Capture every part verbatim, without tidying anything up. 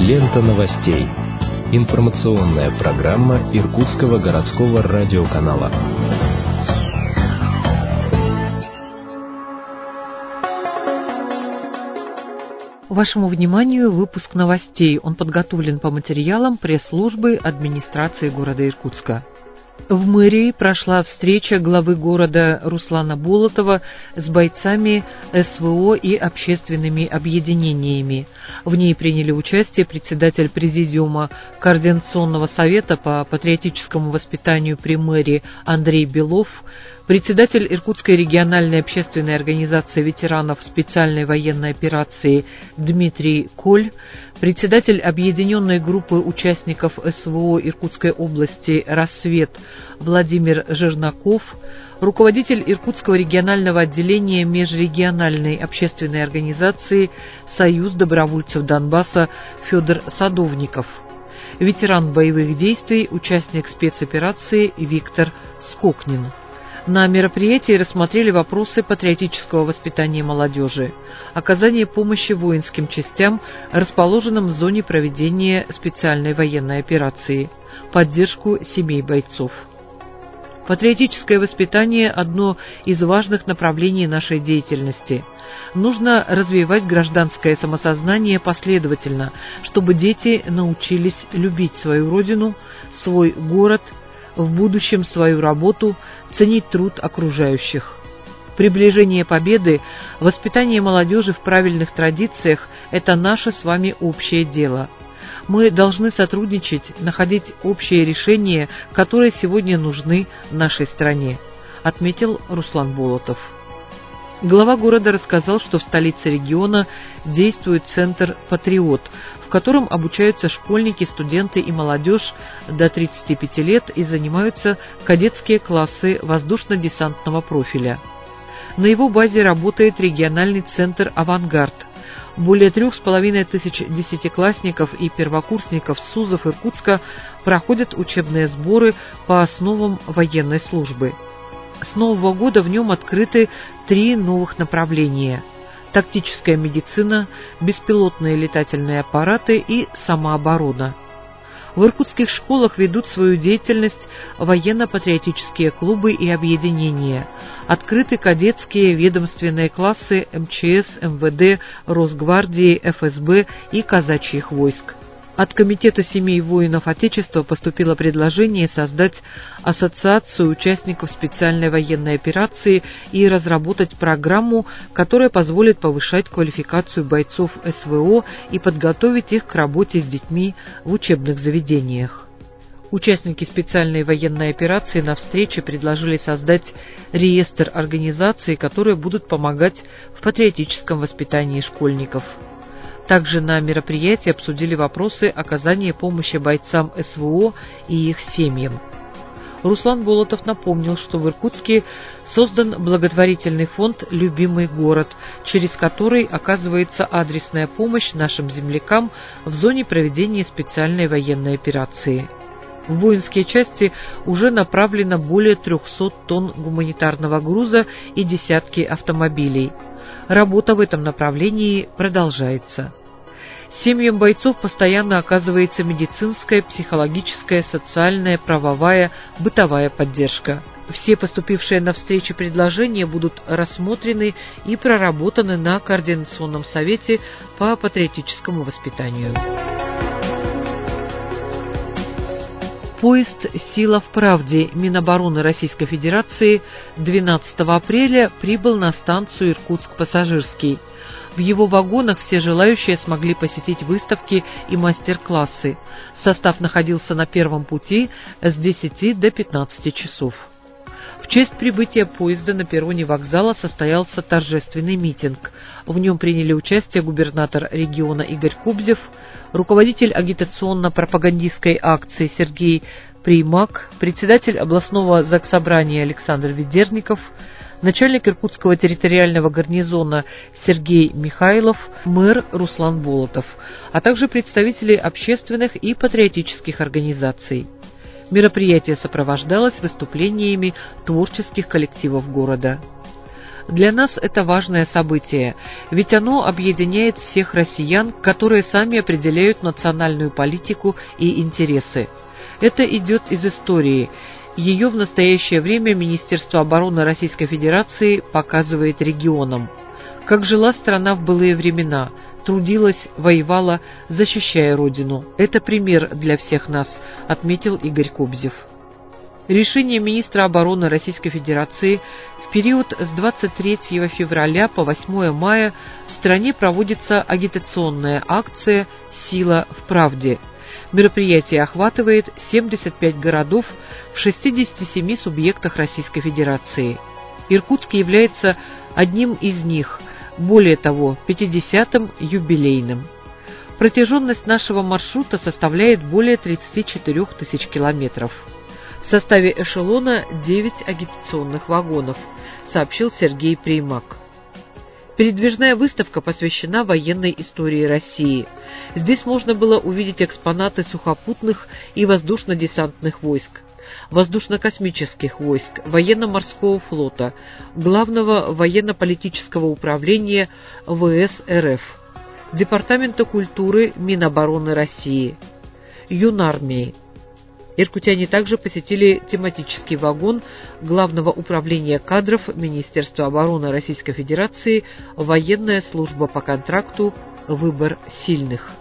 Лента новостей. Информационная программа Иркутского городского радиоканала. Вашему вниманию выпуск новостей. Он подготовлен по материалам пресс-службы администрации города Иркутска. В мэрии прошла встреча главы города Руслана Болотова с бойцами эс вэ о и общественными объединениями. В ней приняли участие председатель Президиума Координационного совета по патриотическому воспитанию при мэрии Андрей Белов, председатель Иркутской региональной общественной организации ветеранов специальной военной операции Дмитрий Коль, председатель объединенной группы участников эс вэ о Иркутской области «Рассвет» Владимир Жернаков, руководитель Иркутского регионального отделения межрегиональной общественной организации «Союз добровольцев Донбасса» Федор Садовников, ветеран боевых действий, участник спецоперации Виктор Скокнин. На мероприятии рассмотрели вопросы патриотического воспитания молодежи, оказание помощи воинским частям, расположенным в зоне проведения специальной военной операции, поддержку семей бойцов. Патриотическое воспитание – одно из важных направлений нашей деятельности. Нужно развивать гражданское самосознание последовательно, чтобы дети научились любить свою родину, свой город, в будущем свою работу, ценить труд окружающих. Приближение победы, воспитание молодежи в правильных традициях – это наше с вами общее дело. Мы должны сотрудничать, находить общие решения, которые сегодня нужны нашей стране, отметил Руслан Болотов. Глава города рассказал, что в столице региона действует центр «Патриот», в котором обучаются школьники, студенты и молодежь до тридцати пяти лет и занимаются кадетские классы воздушно-десантного профиля. На его базе работает региональный центр «Авангард». Более трех с половиной тысяч десятиклассников и первокурсников СУЗов Иркутска проходят учебные сборы по основам военной службы. С нового года в нем открыты три новых направления – тактическая медицина, беспилотные летательные аппараты и самооборона. В иркутских школах ведут свою деятельность военно-патриотические клубы и объединения, открыты кадетские ведомственные классы эм че эс, эм вэ дэ, Росгвардии, эф эс бэ и казачьих войск. От Комитета семей воинов Отечества поступило предложение создать ассоциацию участников специальной военной операции и разработать программу, которая позволит повышать квалификацию бойцов эс вэ о и подготовить их к работе с детьми в учебных заведениях. Участники специальной военной операции на встрече предложили создать реестр организаций, которые будут помогать в патриотическом воспитании школьников. Также на мероприятии обсудили вопросы оказания помощи бойцам эс вэ о и их семьям. Руслан Болотов напомнил, что в Иркутске создан благотворительный фонд «Любимый город», через который оказывается адресная помощь нашим землякам в зоне проведения специальной военной операции. В воинские части уже направлено более трехсот тонн гуманитарного груза и десятки автомобилей. Работа в этом направлении продолжается. Семьям бойцов постоянно оказывается медицинская, психологическая, социальная, правовая, бытовая поддержка. Все поступившие на встречу предложения будут рассмотрены и проработаны на Координационном совете по патриотическому воспитанию. Поезд «Сила в правде» Минобороны Российской Федерации двенадцатого апреля прибыл на станцию Иркутск-Пассажирский. В его вагонах все желающие смогли посетить выставки и мастер-классы. Состав находился на первом пути с десяти до пятнадцати часов. В честь прибытия поезда на перроне вокзала состоялся торжественный митинг. В нем приняли участие губернатор региона Игорь Кубзев, руководитель агитационно-пропагандистской акции Сергей Примак, председатель областного заксобрания Александр Ведерников, начальник Иркутского территориального гарнизона Сергей Михайлов, мэр Руслан Болотов, а также представители общественных и патриотических организаций. Мероприятие сопровождалось выступлениями творческих коллективов города. Для нас это важное событие, ведь оно объединяет всех россиян, которые сами определяют национальную политику и интересы. Это идет из истории. Ее в настоящее время Министерство обороны Российской Федерации показывает регионам. Как жила страна в былые времена, трудилась, воевала, защищая Родину. Это пример для всех нас, отметил Игорь Кобзев. Решение министра обороны Российской Федерации: в период с двадцать третьего февраля по восьмое мая в стране проводится агитационная акция «Сила в правде». Мероприятие охватывает семьдесят пять городов в шестидесяти семи субъектах Российской Федерации. Иркутск является одним из них, более того, пятидесятым юбилейным. Протяженность нашего маршрута составляет более тридцати четырёх тысяч километров. В составе эшелона девять агитационных вагонов, сообщил Сергей Преймак. Передвижная выставка посвящена военной истории России. Здесь можно было увидеть экспонаты сухопутных и воздушно-десантных войск, воздушно-космических войск, военно-морского флота, Главного военно-политического управления ВС РФ, Департамента культуры Минобороны России, Юнармии. Иркутяне также посетили тематический вагон Главного управления кадров Министерства обороны Российской Федерации «Военная служба по контракту. Выбор сильных».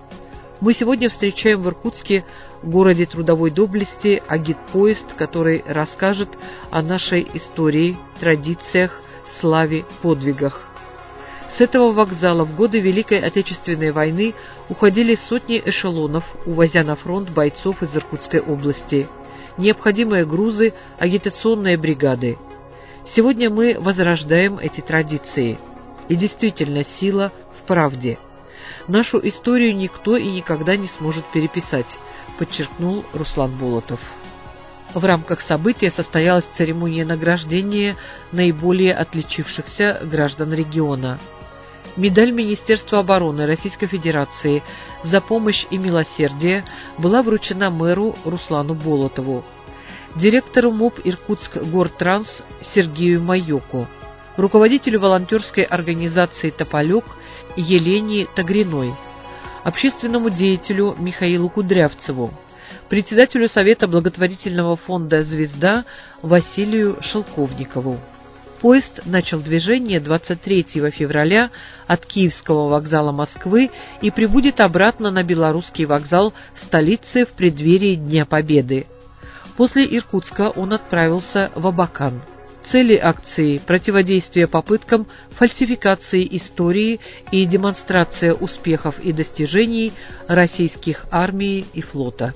Мы сегодня встречаем в Иркутске, городе трудовой доблести, агитпоезд, который расскажет о нашей истории, традициях, славе, подвигах. С этого вокзала в годы Великой Отечественной войны уходили сотни эшелонов, увозя на фронт бойцов из Иркутской области, необходимые грузы, агитационные бригады. Сегодня мы возрождаем эти традиции. И действительно, сила в правде. Нашу историю никто и никогда не сможет переписать, подчеркнул Руслан Болотов. В рамках события состоялась церемония награждения наиболее отличившихся граждан региона. Медаль Министерства обороны Российской Федерации за помощь и милосердие была вручена мэру Руслану Болотову, директору МУП Иркутск-Гортранс Сергею Майоку, руководителю волонтерской организации «Тополек» Елене Тагриной, общественному деятелю Михаилу Кудрявцеву, председателю Совета благотворительного фонда «Звезда» Василию Шелковникову. Поезд начал движение двадцать третьего февраля от Киевского вокзала Москвы и прибудет обратно на Белорусский вокзал столицы в преддверии Дня Победы. После Иркутска он отправился в Абакан. Цели акции – противодействие попыткам фальсификации истории и демонстрация успехов и достижений российских армии и флота.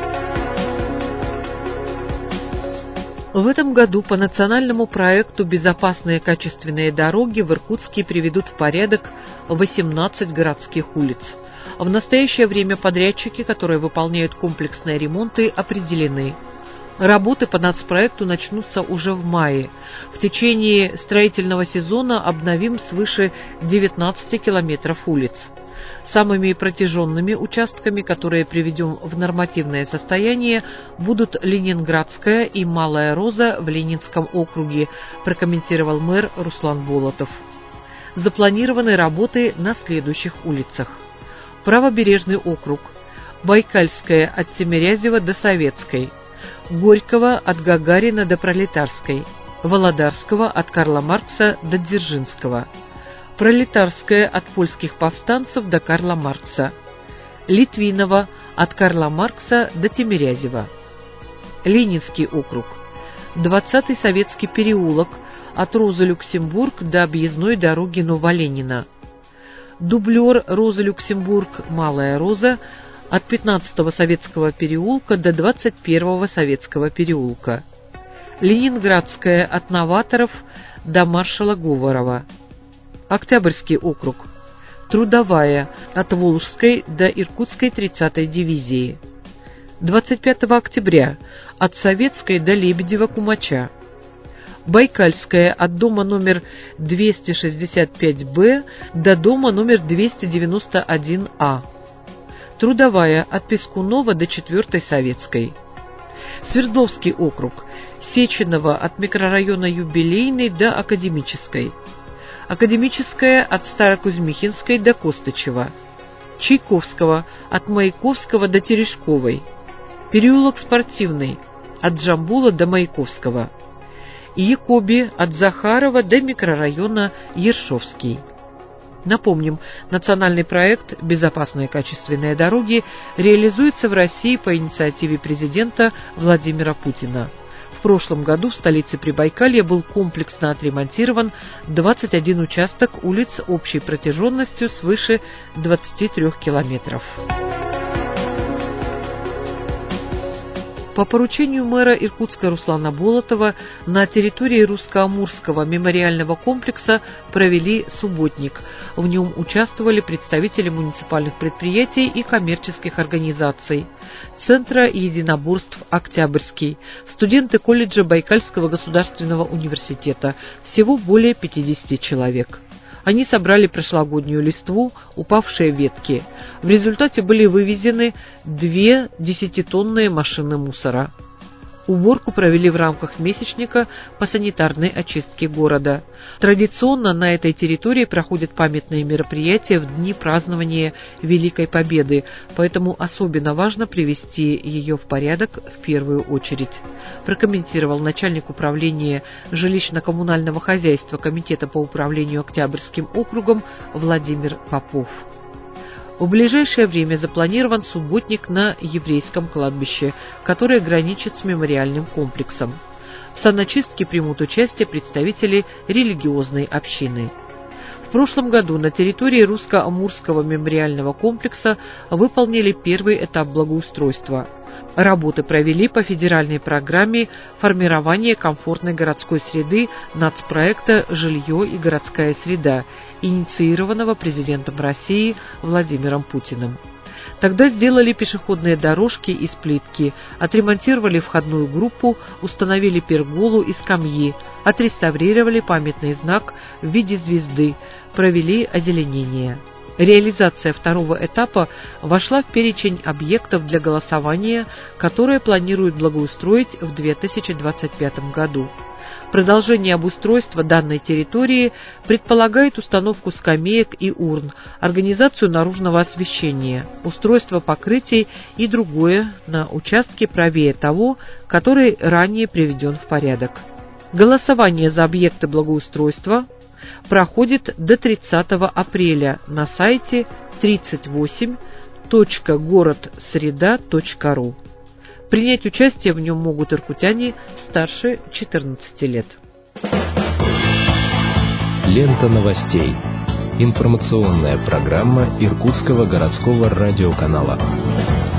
В этом году по национальному проекту «Безопасные качественные дороги» в Иркутске приведут в порядок восемнадцать городских улиц. В настоящее время подрядчики, которые выполняют комплексные ремонты, определены. Работы по нацпроекту начнутся уже в мае. В течение строительного сезона обновим свыше девятнадцати километров улиц. Самыми протяженными участками, которые приведем в нормативное состояние, будут Ленинградская и Малая Роза в Ленинском округе, прокомментировал мэр Руслан Болотов. Запланированы работы на следующих улицах. Правобережный округ, Байкальская от Тимирязева до Советской, Горького от Гагарина до Пролетарской, Володарского от Карла Маркса до Дзержинского, Пролетарская от польских повстанцев до Карла Маркса, Литвинова от Карла Маркса до Тимирязева, Ленинский округ, двадцатый Советский переулок от Розы Люксембург до объездной дороги Новоленина, дублер Роза Люксембург Малая Роза от пятнадцатого Советского переулка до двадцать первого Советского переулка, Ленинградская от Новаторов до маршала Говорова, Октябрьский округ, Трудовая от Волжской до Иркутской тридцатой дивизии, двадцать пятого октября от Советской до Лебедева-Кумача, Байкальская от дома номер двести шестьдесят пять Б до дома номер двести девяносто один А, Трудовая от Пескунова до четвертой Советской, Свердловский округ, Сеченова от микрорайона Юбилейной до Академической, Академическая от Старокузьмихинской до Костычева, Чайковского от Маяковского до Терешковой, переулок Спортивный от Джамбула до Маяковского, Якоби от Захарова до микрорайона Ершовский. Напомним, национальный проект «Безопасные качественные дороги» реализуется в России по инициативе президента Владимира Путина. В прошлом году в столице Прибайкалья был комплексно отремонтирован двадцать один участок улиц общей протяженностью свыше двадцати трёх километров. По поручению мэра Иркутска Руслана Болотова на территории Русско-Амурского мемориального комплекса провели субботник. В нем участвовали представители муниципальных предприятий и коммерческих организаций, Центра единоборств «Октябрьский», студенты колледжа Байкальского государственного университета, всего более пятидесяти человек. Они собрали прошлогоднюю листву, упавшие ветки. В результате были вывезены две десятитонные машины мусора. Уборку провели в рамках месячника по санитарной очистке города. Традиционно на этой территории проходят памятные мероприятия в дни празднования Великой Победы, поэтому особенно важно привести ее в порядок в первую очередь, прокомментировал начальник управления жилищно-коммунального хозяйства Комитета по управлению Октябрьским округом Владимир Попов. В ближайшее время запланирован субботник на еврейском кладбище, которое граничит с мемориальным комплексом. В саночистке примут участие представители религиозной общины. В прошлом году на территории Русско-Амурского мемориального комплекса выполнили первый этап благоустройства. Работы провели по федеральной программе формирования комфортной городской среды нацпроекта «Жилье и городская среда», инициированного президентом России Владимиром Путиным. Тогда сделали пешеходные дорожки из плитки, отремонтировали входную группу, установили перголу и скамьи, отреставрировали памятный знак в виде звезды, провели озеленение. Реализация второго этапа вошла в перечень объектов для голосования, которые планируют благоустроить в две тысячи двадцать пятом году. Продолжение обустройства данной территории предполагает установку скамеек и урн, организацию наружного освещения, устройство покрытий и другое на участке правее того, который ранее приведен в порядок. Голосование за объекты благоустройства проходит до тридцатого апреля на сайте тридцать восемь точка город среда точка ру. Принять участие в нем могут иркутяне старше четырнадцати лет. Лента новостей. Информационная программа Иркутского городского радиоканала.